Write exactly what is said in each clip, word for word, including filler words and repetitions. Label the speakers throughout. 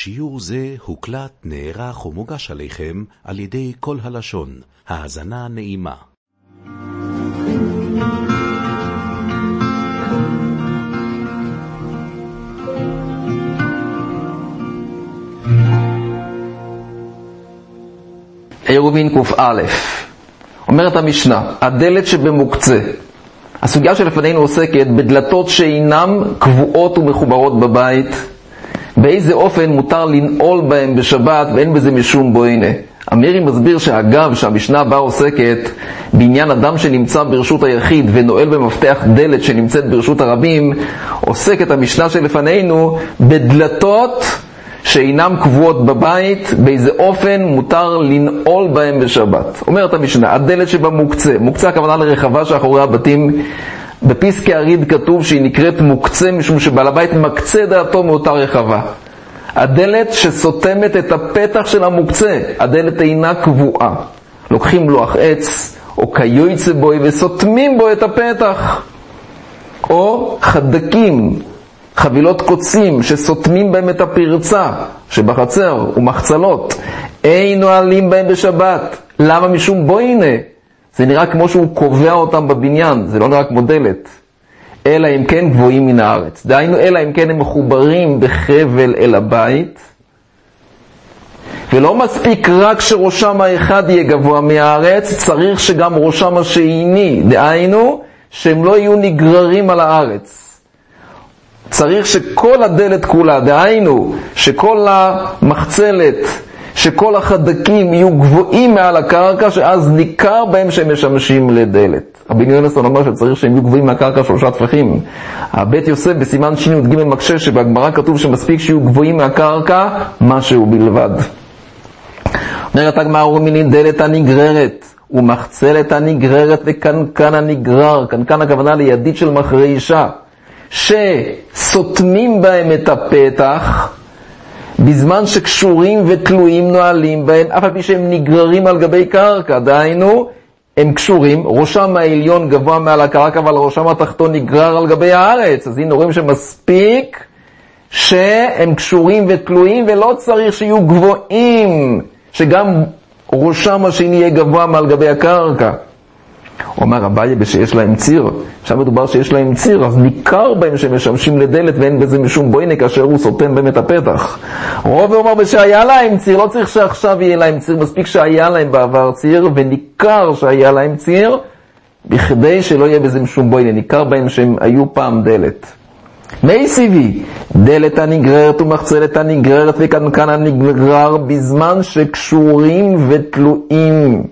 Speaker 1: שיעור זה הוקלט, נערך ומוגש עליכם על ידי כל הלשון. האזנה נעימה.
Speaker 2: עירובין ק"א. אומרת המשנה, הדלת שבמוקצה. הסוגיה שלפנינו עוסקת בדלתות שאינם קבועות ומחוברות בבית, באיזה אופן מותר לנעול בהם בשבת ואין בזה משום בוינה. אמירי מסביר שאגב שהמשנה הבאה עוסקת בעניין אדם שנמצא ברשות היחיד ונועל במפתח דלת שנמצאת ברשות הרבים, עוסקת המשנה שלפנינו בדלתות שאינם קבועות בבית, באיזה אופן מותר לנעול בהם בשבת. אומרת המשנה, הדלת שבמוקצה, מוקצה הכוונה לרחבה שאחורי הבתים, בפסקי הריד כתוב שהיא נקראת מוקצה משום שבעל הבית מקצה דעתו מאותה רחבה. הדלת שסותמת את הפתח של המוקצה, הדלת אינה קבועה. לוקחים לוח עץ או קיוצה בוי וסותמים בו את הפתח, או חדקים, חבילות קוצים שסותמים בהם את הפרצה שבחצר ומחצלות, אין נועלים בהם בשבת. למה? משום בוינה. זה נראה כמו שהוא קובע אותם בבניין, זה לא נראה כמו דלת. אלא אם כן גבוהים מן הארץ, דהיינו אלא אם כן הם מחוברים בחבל אל הבית, ולא מספיק רק שראשם האחד יהיה גבוה מהארץ, צריך שגם ראשם השני, דהיינו שהם לא יהיו נגררים על הארץ. צריך שכל הדלת כולה, דהיינו שכל המחצלת, שכל החדקים יהיו גבוהים מעל הקרקע, שאז ניכר בהם שהם משמשים לדלת. רבי יונתן אומר שצריך שהם יהיו גבוהים מהקרקע שלושה טפחים. הבית יוסף בסימן שין י"ג מקשה שבהגמרא כתוב שמספיק שיהיו גבוהים מהקרקע משהו בלבד. אומרת הגמרא, ומינין דלת הנגררת ומחצלת הנגררת וקנקן הנגרר. קנקן הכוונה לידית של מחרישה, שסותמים בהם את הפתח בזמן שקשורים ותלויים נועלים בהם, אף על פי שהם נגררים על גבי קרקע. דהיינו הם קשורים, ראשם העליון גבוה מעל הקרקע אבל ראשם התחתון נגרר על גבי הארץ. אז הנה רואים שמספיק שהם קשורים ותלויים, ולא צריך שיהיו גבוהים, שגם ראשם השני יהיה גבוה מעל גבי הקרקע. אומר אביי שיש להם ציר, עכשיו מדובר שיש להם ציר, אז ניכר בהם שמשמשים לדלת ואין בזה משום בוינה כאשר הוא סותם בהם את הפתח. רוב אומר בשהיה להם ציר, לא צריך שעכשיו יהיה להם ציר, מספיק שהיה להם בעבר ציר, וניכר שהיה להם ציר, בכדי שלא יהיה בזה משום בוינה, ניכר בהם שהם היו פעם דלת. מי סיבי, דלת הנגררת ומחצלת הנגררת וקנקן הנגרר בזמן שקשורים ותלויים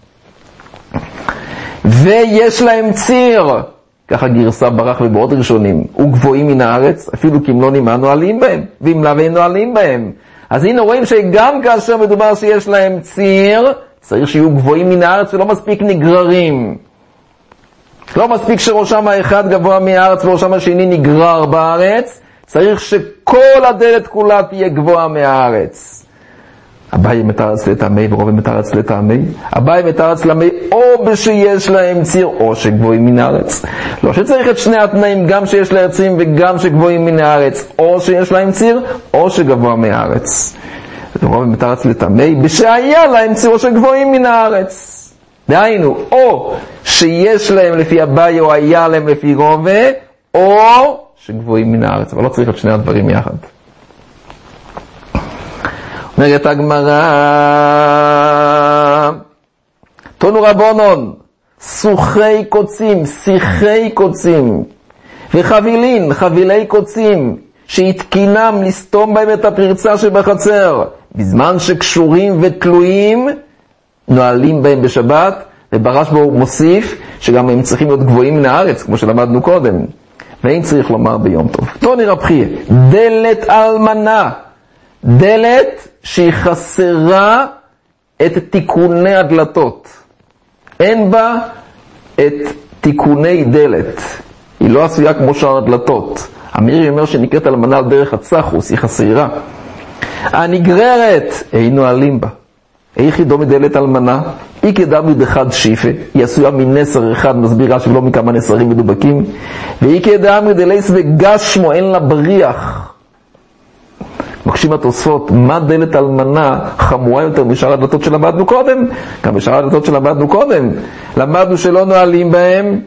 Speaker 2: ויש להם ציר, ככה גרסה ברח ובעוד ראשונים, וגבוהים מן הארץ, אפילו כי אם לא נמענו נועלים בהם, ואם לא ואין נועלים בהם. אז הנה רואים שגם כאשר מדובר שיש להם ציר, צריך שיהיו גבוהים מן הארץ ולא מספיק נגררים. לא מספיק שראשם האחד גבוה מהארץ וראשם השני נגרר בארץ, צריך שכל הדלת כולה תהיה גבוהה מהארץ. אביי מתרץ לטעמי ורובי מתרץ לטעמי. אביי מתרץ למי או בשיש להם ציר או שגבוהים מן הארץ. לא שצריך את שני התנאים, גם שיש להם ציר וגם שגבוהים מן הארץ, או שיש להם ציר או שגבוה מהארץ. רובי מתרץ לטעמי בשהיה להם ציר או שגבוהים מן הארץ. דהיינו, או שיש להם לפי אביי או היה להם לפי רובי, או שגבוהים מן הארץ. אבל לא צריך את שני הדברים יחד. אומרת הגמרא, תנו רבונון, סוחי קוצים, שיחי קוצים, וחבילין, חבילי קוצים, שהתקינם לסתום בהם את הפרצה שבחצר, בזמן שקשורים ותלויים, נועלים בהם בשבת, וברש בו מוסיף, שגם הם צריכים להיות גבוהים מן הארץ, כמו שלמדנו קודם, ואין צריך לומר ביום טוב. תוני רבחי, דלת אלמנה, דלת שהיא חסרה את תיקוני הדלתות, אין בה את תיקוני דלת, היא לא עשויה כמו שאר הדלתות. אמירי אומר שנקראת אלמנה על דרך הצחוס, היא חסרה. הנגררת, אין נועלים בה. איך היא דומה דלת אלמנה? היא כדמי דחד שיפה, היא עשויה מנסר אחד, מסבירה שלא מכמה נסרים מדובקים, והיא כדמי דלייס וגשמו, אין לה בריח. מקשים התוספות, מה דלת אלמנה חמורה יותר משאר הדלתות שלמדנו קודם? גם בשאר הדלתות שלמדנו קודם. למדנו שלא נועלים בהם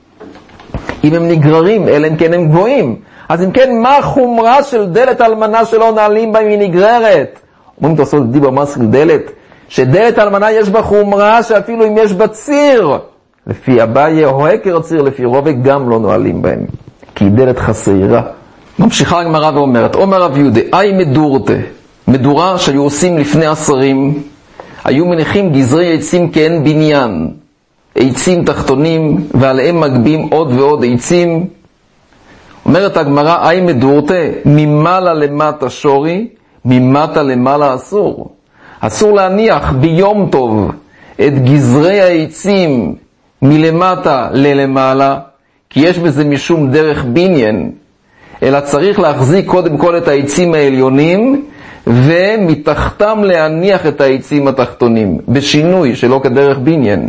Speaker 2: אם הם נגררים, אלא אם כן הם גבוהים. אז אם כן, מה החומרה של דלת אלמנה שלא נועלים בה אם היא נגררת? אומרים תוספות דיבר מסל דלת, שדלת אלמנה יש בה חומרה שאפילו אם יש בה ציר, לפי אביי או הקר הציר, לפי רובה גם לא נועלים בהם, כי היא דלת חסרה. ממשיכה הגמרא ואומרת, אומר רב יהודה, אי מדורתה, מדורה שהיו עושים לפני עשרים, היו מניחים גזרי עצים כאין בניין, עצים תחתונים, ועליהם מגבים עוד ועוד עצים. אומרת הגמרא, אי מדורתה, ממעלה למטה שורי, ממטה למעלה אסור. אסור להניח ביום טוב את גזרי העצים מלמטה ללמעלה, כי יש בזה משום דרך בניין, אלא צריך להחזיק קודם כל את העצים העליונים, ומתחתם להניח את העצים התחתונים, בשינוי שלא כדרך בניין.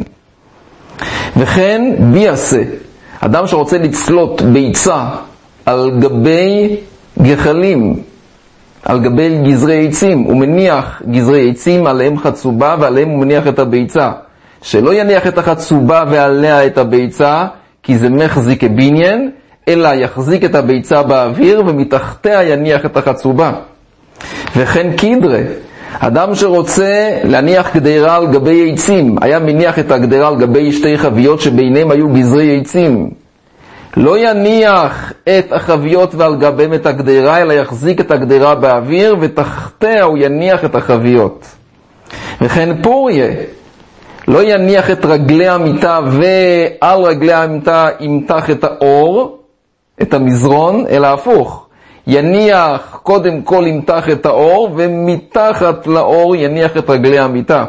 Speaker 2: וכן ביעשה, אדם שרוצה לצלות ביצה על גבי גחלים, על גבי גזרי עצים, הוא מניח גזרי עצים עליהם חצובה ועליהם הוא מניח את הביצה. שלא יניח את החצובה ועליה את הביצה, כי זה מחזיק בניין, אלא יחזיק את הביצה באוויר ומתחתיה יניח את החצובה. וכן קידרה, אדם שרוצה להניח גדרה על גבי עצים, היה מניח את הגדרה על גבי שתי חביות שביניהם היו גזרי עצים. לא יניח את החביות ועל גביהם את הגדרה, אלא יחזיק את הגדרה באוויר ותחתיה הוא יניח את החביות. וכן פוריה, לא יניח את רגלי המיטה ועל רגלי המיטה ימתח את האור, את המזרון, אלא הפוך. יניח קודם כל ימתח את האור ומתחת לאור יניח את רגלי המיטה.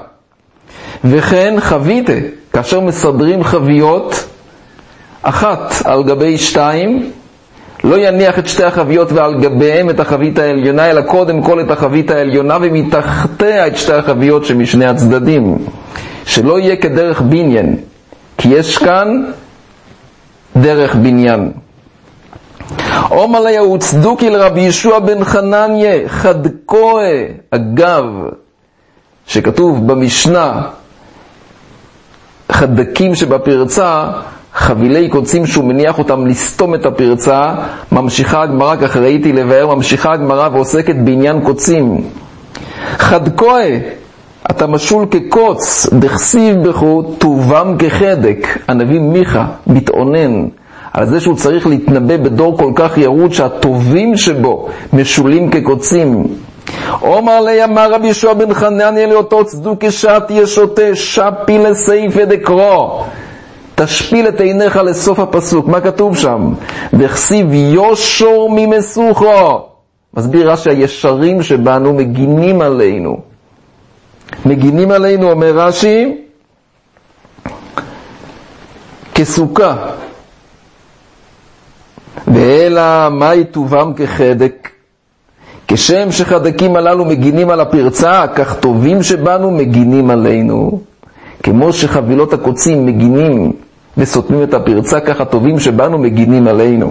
Speaker 2: וכן חביתה, כאשר מסדרים חביות אחת על גבי שתיים, לא יניח את שתי החביות ועל גביהם את החבית העליונה, אלא קודם כל את החבית העליונה ומתחתיה את שתי החביות שמשני הצדדים, שלא יהיה כדרך בניין, כי יש כאן דרך בניין. אומר לה הוצדוקי לרבי ישוע בן חנניה חדקוה, אגב שכתוב במשנה חדקים שבפרצה, חבילי קוצים שהוא מניח אותם לסתום את הפרצה. ממשיכה הגמרא, כך ראיתי לבאר, ממשיכה הגמרא ועוסקת בעניין קוצים. חדקוה, אתה משול כקוץ, דכסיב בכו טובם כחדק. הנביא מיכה מתאונן על זה שהוא צריך להתנבא בדור כל כך ירוד שהטובים שבו משולים כקוצים. אומר לי אמר רבי ישוע בן חנניה לאותו צדוק שעת ישותה שפי לסעיף דקרו, תשפיל את עיניך לסוף הפסוק. מה כתוב שם? דכסיב יושור ממסוכו. מסביר רש"י, הישרים שבנו מגינים עלינו, מגינים עלינו, אומר רש"י, כסוכה. ואלא מה יטובם כחדק, כשם שחדקים הללו מגינים על הפרצה, כך טובים שבנו מגינים עלינו. כמו שחבילות הקוצים מגינים וסותמים את הפרצה, כך הטובים שבנו מגינים עלינו.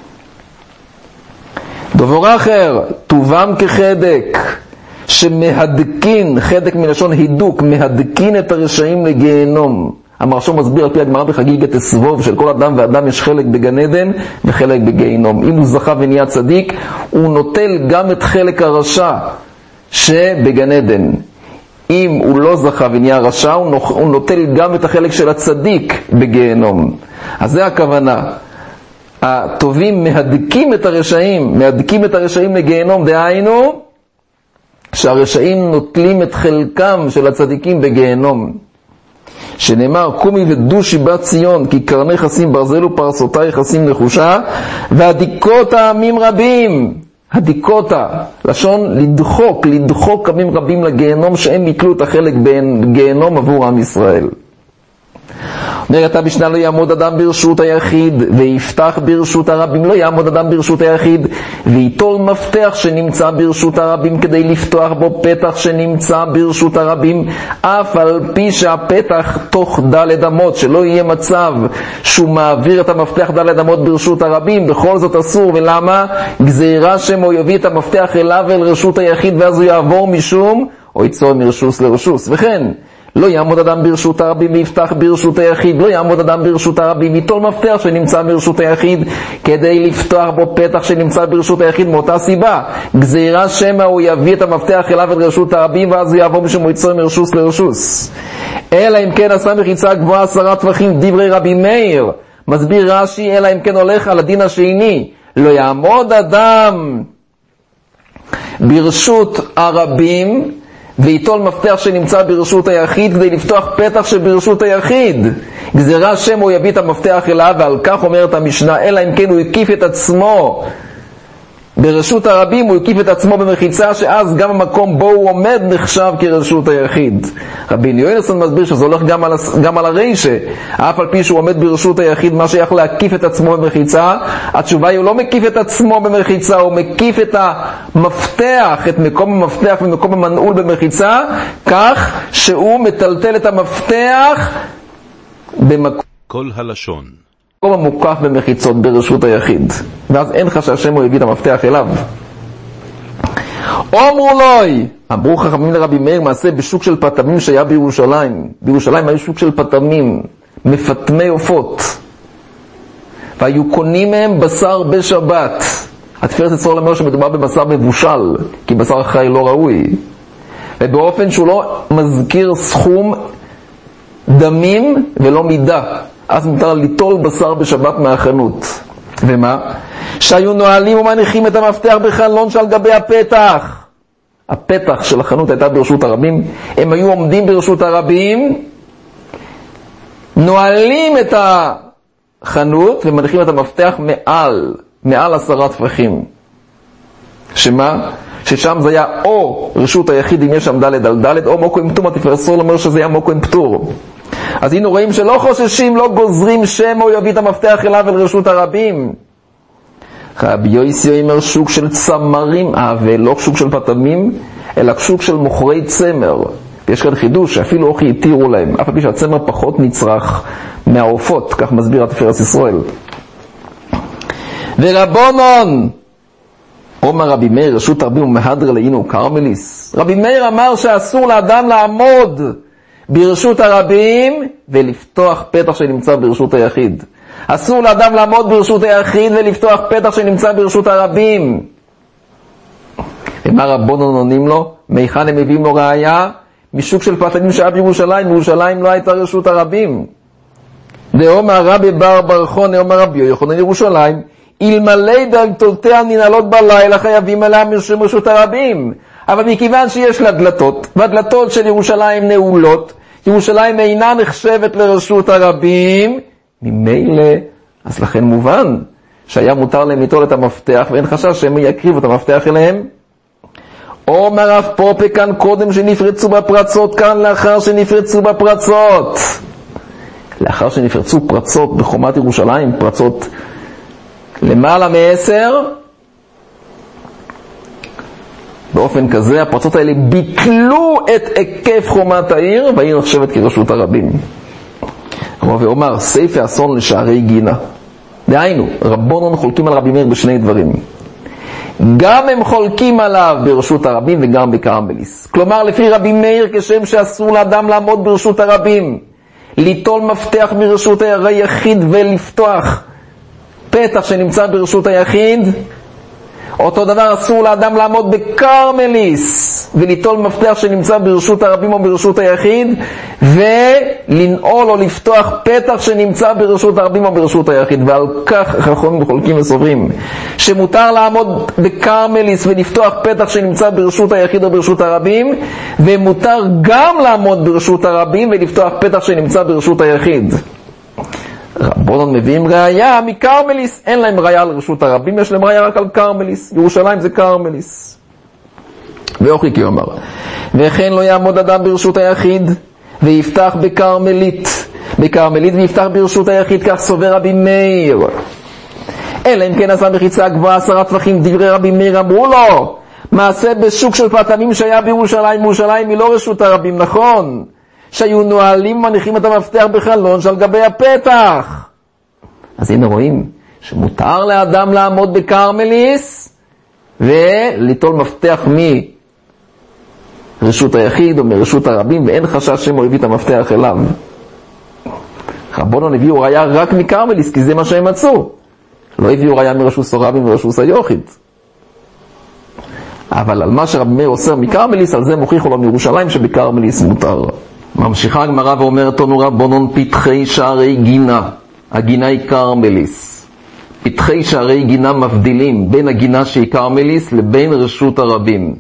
Speaker 2: דובר אחר, טובם כחדק, שמהדקין, חדק מלשון הידוק, מהדקין את הרשעים לגיהנום. המרשום מסביר על פי הגמרא בחגיגת הסבוב, של כל אדם ואדם יש חלק בגן עדן וחלק בגיהנום. אם הוא זכה ונהיה צדיק, הוא נוטל גם את חלק הרשע שבגן עדן. אם הוא לא זכה ונהיה רשע, הוא נוטל גם את החלק של הצדיק בגיהנום. אז זה הכוונה. הטובים מהדקים את הרשעים, מהדקים את הרשעים לגיהנום, דהיינו שהרשעים נוטלים את חלקם של הצדיקים בגיהנום. שנאמר, קומי ודושי בת ציון, כי קרני חסים ברזל ופרסותי חסים נחושה, והדיקות העמים רבים. הדיקותה, לשון לדחוק, לדחוק עמים רבים לגיהנום, שהם יתלו את החלק בין גיהנום עבור עם ישראל. אומרת המשנה, לא יעמוד אדם ברשות היחיד ויפתח ברשות הרבים. לא יעמוד אדם ברשות היחיד ויטול מפתח שנמצא ברשות הרבים כדי לפתוח בו פתח שנמצא ברשות הרבים, אף על פי שהפתח תוך דלת אמות, שלא יהיה מצב שהוא מעביר את המפתח דלת אמות ברשות הרבים, בכל זאת אסור. ולמה? גזירה שמו יביא את המפתח אליו אל רשות היחיד, ואז הוא יעבור משום או יצור מרשוס לרשוס. וכן לא יעמוד אדם ברשות הרבים ויפתח ברשות היחיד. לא יעמוד אדם ברשות הרבים ויטול מפתח שנמצא ברשות היחיד כדי לפתוח בו פתח שנמצא ברשות היחיד, מאותה סיבה. גזירה שמה הוא יביא את המפתח אליו אל רשות הרבים, ואז הוא יעבור משום הוא יצור מרשוס לרשוס. אלא אם כן עשה מחיצה גבוהה עשרה טפחים, דברי רבי מאיר. מסביר רש"י, אלא אם כן הולך על הדין השני, לא יעמוד אדם ברשות הרבים ויטול מפתח שנמצא ברשות היחיד כדי לפתוח פתח שברשות היחיד. גזירה שם הוא יביא את המפתח אליו, ועל כך אומרת המשנה, אלא אם כן הוא הקיף את עצמו ברשות הרבים, הוא הקיף את עצמו במחיצה, שאז גם המקום בו הוא עומד נחשב כרשות היחיד. רבי יונסון מסביר שזה הולך גם על, גם על הרשע, אף על פי שהוא עומד ברשות היחיד, מה שייך להקיף את עצמו במחיצה? התשובה היא, הוא לא מקיף את עצמו במחיצה, הוא מקיף את המפתח, את מקום המפתח ומקום המנעול במחיצה, כך שהוא מטלטל את המפתח במקום
Speaker 1: כל הלשון
Speaker 2: מקום המוקף במחיצות ברשות היחיד, ואז אין חשש שמו יביא את המפתח אליו. אומרו לוי, אמרו חכמים לרבי מאיר, מעשה בשוק של פטמים שהיה בירושלים. בירושלים היה שוק של פטמים, מפטמי עופות, והיו קונים מהם בשר בשבת. התפארת ישראל אומר שמדובר בבשר מבושל, כי בשר חי לא ראוי, ובאופן שהוא לא מזכיר סכום דמים ולא מידה, אז מותר ליטול בשר בשבת מהחנות. ומה? שהיו נועלים ומניחים את המפתח בחלון שעל גבי הפתח. הפתח של החנות הייתה ברשות הרבים, הם היו עומדים ברשות הרבים, נועלים את החנות ומניחים את המפתח מעל, מעל עשרה טפחים. שמה? ששם זה היה או רשות היחיד אם יש שם דלת על דלת, או מוקו עם פטור. התפארת ישראל אומר שזה היה מוקו עם פטור. אז היינו רואים שלא חוששים, לא גוזרים שם או יביא את המפתח אליו אל רשות הרבים. רבי יוסי אומר שוק של צמרים, אה, ולא שוק של פטמים, אלא שוק של מוכרי צמר. ויש כאן חידוש שאפילו אוכי התירו להם, אף על פי שהצמר פחות נצרך מהעופות, כך מסביר התפארת ישראל. ורבונון, אומר רבי מאיר, רשות הרבים ומהדר לאינו קרמליס. רבי מאיר אמר שאסור לאדם לעמוד ברשות הרבים ולפתוח פתח שנמצא ברשות היחיד. אסור לאדם לעמוד ברשות היחיד ולפתוח פתח שנמצא ברשות הרבים. ומה רבונון עונים לו? מיכן הם מביאים לו ראיה? משוק של פטמים שהיה בירושלים. בירושלים לא הייתה רשות הרבים. ואומר רבי בר ברכון, אומר רבי יוחנן ירושלים, אלמלא דלתותיה ננעלות בלילה חייבים עליה משום רשות הרבים. אבל מכיוון שיש לה דלתות, והדלתות של ירושלים נעולות, ירושלים אינה נחשבת לרשות הרבים, ממילא, אז לכן מובן שהיה מותר להם ליטול את המפתח, ואין חשש שהם יקריבו את המפתח אליהם. אומר רב פופה כאן קודם שנפרצו בפרצות, כאן לאחר שנפרצו בפרצות. לאחר שנפרצו פרצות בחומת ירושלים, פרצות למעלה מעשר, באופן כזה הפרצות האלה ביטלו את היקף חומת העיר, והעיר נחשבת כרשות הרבים. ואומר סייפה אסון לשערי גינה. דהיינו, רבונון חולקים על רבי מאיר בשני דברים. גם הם חולקים עליו ברשות הרבים וגם בקרמליס. כלומר, לפי רבי מאיר, כשם שאסור לאדם לעמוד ברשות הרבים, ליטול מפתח מרשות היחיד ולפתוח פתח שנמצא ברשות היחיד, אותו דבר אסור לאדם לעמוד בקרמליס וליטול מפתח שנמצא ברשות הרבים או ברשות היחיד ולנעול או לפתוח פתח שנמצא ברשות הרבים או ברשות היחיד. ועל כך חכמים חולקים וסוברים שמותר לעמוד בקרמליס ולפתוח פתח שנמצא ברשות היחיד או ברשות הרבים, ומותר גם לעמוד ברשות הרבים ולפתוח פתח שנמצא ברשות היחיד. רבונון מביאים ראיה מקרמליס, אין להם ראיה על רשות הרבים, יש להם ראיה רק על קרמליס. ירושלים זה קרמליס. ואוכי כי אומר, וכן לא יעמוד אדם ברשות היחיד ויפתח בקרמלית בכרמלית ויפתח ברשות היחיד, כך סובר רבי מאיר. אלא אם כן עשה מחיצה גבוהה עשרה טפחים, דברי רבי מאיר אמרו לו, מעשה בשוק של פטמים שהיה בירושלים, בירושלים היא לא רשות הרבים, נכון? שהיו נועלים ומניחים את המפתח בחלון שעל גבי הפתח. אז הנה רואים שמותר לאדם לעמוד בכרמליס וליטול מפתח מרשות היחיד או מרשות הרבים, ואין חשש שהם יביא את המפתח אליו. רבונן הביאו ראיה רק מכרמליס, כי זה מה שהם מצאו. לא הביאו ראיה מרשות הרבים ורשות היחיד. אבל על מה שרבי מאיר אוסר מכרמליס, על זה מוכיחו לו מירושלים שבכרמליס מותר. ממשיכה הגמרא ואומרת לנו רבונן, פתחי שערי גינה, הגינה היא כרמליס. פתחי שערי גינה מבדילים בין הגינה שהיא כרמליס לבין רשות הרבים.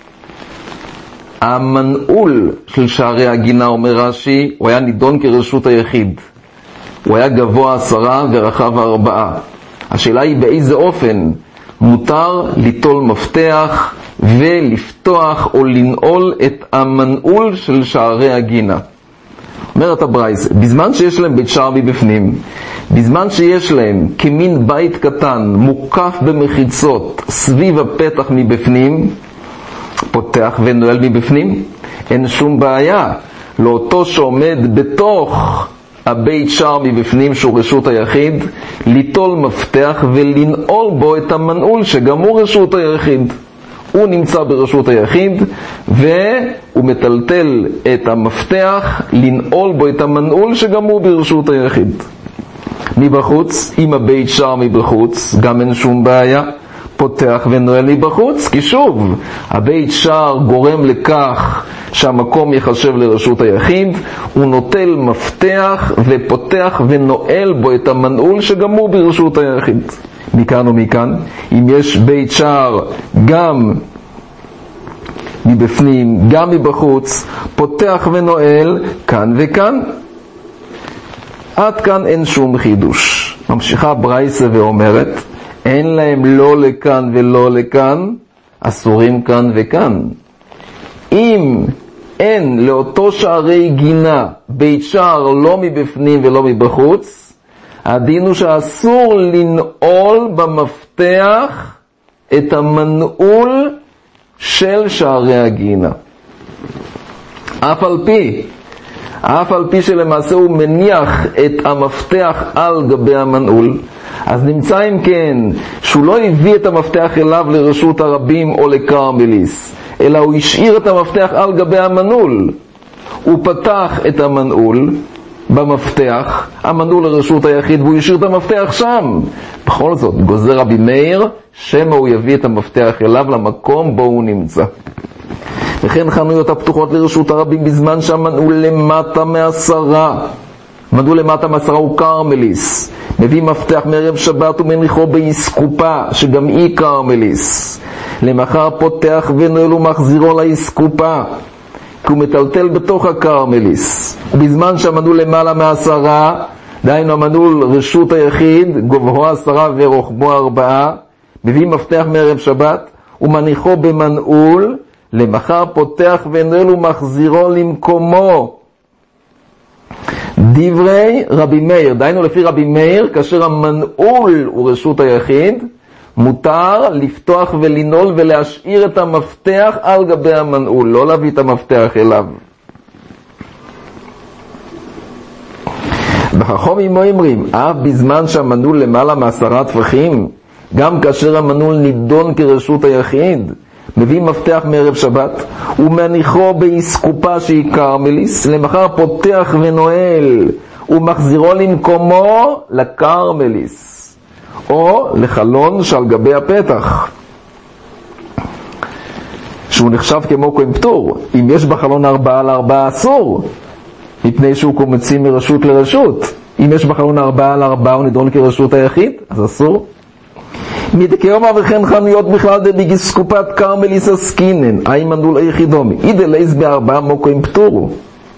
Speaker 2: המנעול של שערי הגינה, אומר רש"י, הוא היה נידון כרשות היחיד. הוא היה גבוה עשרה ורחב ארבעה. השאלה היא באיזה אופן מותר ליטול מפתח ולפתוח או לנעול את המנעול של שערי הגינה. אומרת הברייתא, בזמן שיש להם בית שער מבפנים, בזמן שיש להם כמין בית קטן מוקף במחיצות סביב הפתח מבפנים, פותח ונועל מבפנים, אין שום בעיה לאותו שעומד בתוך הבית שער מבפנים שהוא רשות היחיד, ליטול מפתח ולנעול בו את המנעול שגם הוא רשות היחיד. הוא נמצא ברשות היחיד והוא מטלטל את המפתח לנעול בו את המנעול שגם הוא ברשות היחיד. מבחוץ, עם הבית שער מבחוץ, גם אין שום בעיה, פותח ונועל מבחוץ, כי שוב, הבית שער גורם לכך שהמקום יחשב לרשות היחיד, הוא נוטל מפתח ופותח ונועל בו את המנעול שגם הוא ברשות היחיד. מכאן ומכאן, אם יש בית שער גם מבפנים, גם מבחוץ, פותח ונועל כאן וכאן. עד כאן אין שום חידוש. ממשיכה ברייתא ואומרת, אין להם לא לכאן ולא לכאן, אסורים כאן וכאן. אם אין לאותו שערי גינה בית שער לא מבפנים ולא מבחוץ, הדין הוא שאסור לנעול במפתח את המנעול של שערי הגינה. אף על פי, אף על פי שלמעשה הוא מניח את המפתח על גבי המנעול, אז נמצא אם כן שהוא לא הביא את המפתח אליו לרשות הרבים או לכרמליס, אלא הוא השאיר את המפתח על גבי המנעול. הוא פתח את המנעול במפתח, המנעול לרשות היחיד, והוא השאיר את המפתח שם. בכל זאת, גוזר רבי מאיר, שמא הוא יביא את המפתח אליו למקום בו הוא נמצא. וכן חנויות הפתוחות לרשות הרבים בזמן שהמנעול למטה מעשרה. מנעול למטה מעשרה הוא כרמליס. מביא מפתח מערב שבת ומניחו באסקופה, שגם היא כרמליס. למחר פותח ונועל ומחזירו לאסקופה, כי הוא מטלטל בתוך הכרמליס. ובזמן שהמנעול למעלה מעשרה, דהיינו המנעול רשות היחיד, גובהו עשרה ורוחבו ארבעה, מביא מפתח מערב שבת ומניחו במנעול, למחר פותח ונועל ומחזירו למקומו. דברי רבי מאיר, דהיינו לפי רבי מאיר, כאשר המנעול הוא רשות היחיד, מותר לפתוח ולנעול ולהשאיר את המפתח על גבי המנעול, לא להביא את המפתח אליו. בחכמים אומרים, אף בזמן שהמנעול למעלה מעשרה טפחים, גם כאשר המנעול נידון כרשות היחיד, מביא מפתח מערב שבת ומניחו באסקופה שהיא כרמליס, למחר פותח ונועל ומחזירו למקומו לכרמליס או לחלון שעל גבי הפתח, שהוא נחשב כמו כהן פטור. אם יש בחלון ארבעה על ארבעה אסור, מפני שהוא קומצים מרשות לרשות. אם יש בחלון ארבעה על ארבעה הוא נדון כרשות היחיד, אז אסור. מדכאומה וכן חנויות בכלל דבגסקופת כרמליס עסקינן, אי מנעול היחידומי, אידה לייס בארבעה מוקוים פטורו.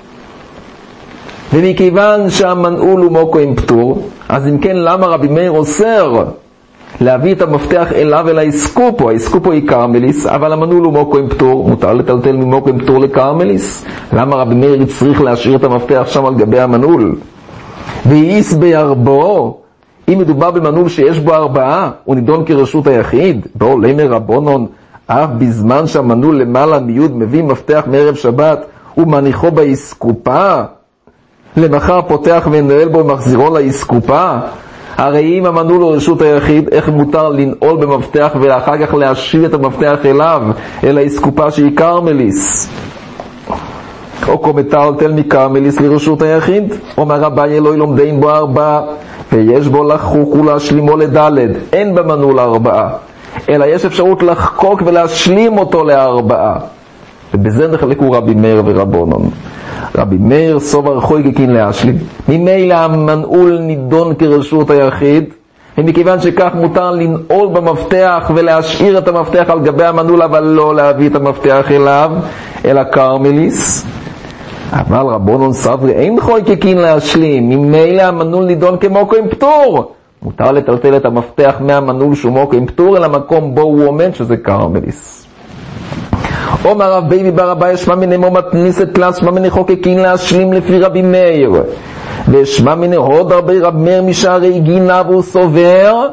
Speaker 2: ומכיוון שהמנעול הוא מוקוים פטור, אז אם כן למה רבי מאיר אוסר להביא את המפתח אליו אל האסקופו? האסקופו היא כרמליס, אבל המנעול הוא מוקוים פטור, מותר לטלטל ממוקוים פטור לכרמליס. למה רבי מאיר צריך להשאיר את המפתח שם על גבי המנעול? ואיס בארבעו, אם מדובר במנעול שיש בו ארבעה, הוא נידון כרשות היחיד. בואו לימר רבונון, אף בזמן שהמנעול למעלה מיוד מביא מפתח מערב שבת ומניחו באסקופה, למחר פותח ונועל בו ומחזירו לאסקופה. הרי אם המנעול הוא רשות היחיד, איך מותר לנעול במפתח ואחר כך להשאיר את המפתח אליו, אל האסקופה שהיא קרמליס? או קומטל תל מקרמליס לרשות היחיד, אומר רבי אלוהי לומדין בו ארבעה, ויש בו לחוק ולהשלימו לדלת, אין במנעול ארבעה, אלא יש אפשרות לחקוק ולהשלים אותו לארבעה. ובזה נחלקו רבי מאיר ורבונון. רבי מאיר סובר חויגקין להשלים, ממילא המנעול נידון כרשות היחיד, ומכיוון שכך מותר לנעול במפתח ולהשאיר את המפתח על גבי המנעול, אבל לא להביא את המפתח אליו, אלא קרמליס. אבל רבונון סברי אין חויגקין להשלים, ממילא המנעול נידון כמוקו עם פטור, מותר לטלטל את המפתח מהמנעול שהוא מוקו עם פטור אל המקום בו הוא עומד, שזה קרמליס. אומר רב ביבי בר אביי, שמע מיני מו מתניס את קלאס, שמע מיני חוקקין להשלים לפי רבי מאיר, ושמע מיני עוד הרבה רב מאיר משערי גינה, והוא סובר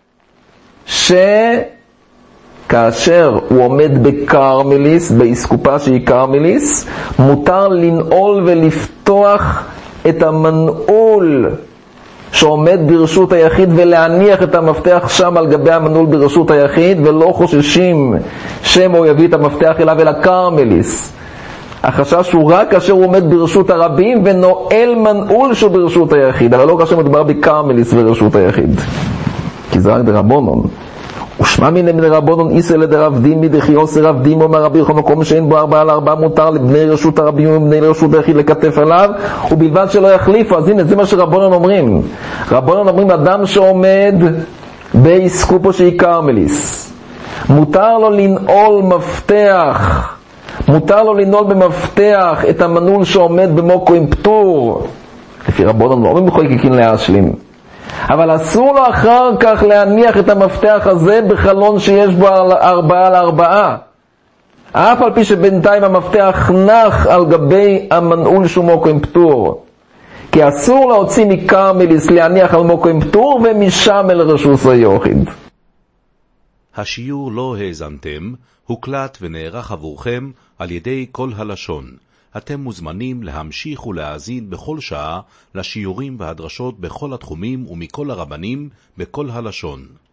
Speaker 2: שכאשר הוא עומד בקרמליס, באסקופה שהיא קרמליס, מותר לנעול ולפתוח את המנעול שעומד ברשות היחיד ולהניח את המפתח שם על גבי המנעול ברשות היחיד, ולא חוששים שמו יביא את המפתח אליו אל הקרמליס. החשש הוא רק כאשר הוא עומד ברשות הרבים ונועל מנעול שהוא ברשות היחיד, אבל לא כאשר מדובר בקרמליס ברשות היחיד, כי זה רק דרבונון. ושמע מיני בני רבונון איסא לדרב דימי דחי עושה רב דימו, אומר רבי יוחנן, מקום שאין בו ארבעה לארבעה מותר לבני רשות הרבים ובני רשות היחיד לכתף עליו, ובלבד שלא יחליפו. אז הנה, זה מה שרבונון אומרים. רבונון אומרים, אדם שעומד באסקופו שהיא קרמליס, מותר לו לנעול מפתח, מותר לו לנעול במפתח את המנעול שעומד במוקו עם פטור. לפי רבונון לא אומרים חויקקין להשלים, אבל אסור לו אחר כך להניח את המפתח הזה בחלון שיש בו ארבעה לארבעה, אף על פי שבינתיים המפתח נח על גבי המנעול שהוא מוקו עם פטור, כי אסור להוציא מקרמליס להניח על מוקו עם פטור ומשם אל רשות היחיד.
Speaker 1: השיעור לא האזנתם, הוקלט ונערך עבורכם על ידי כל הלשון. אתם מוזמנים להמשיך ולהאזין בכל שעה לשיעורים והדרשות בכל התחומים ומכל הרבנים בכל הלשון.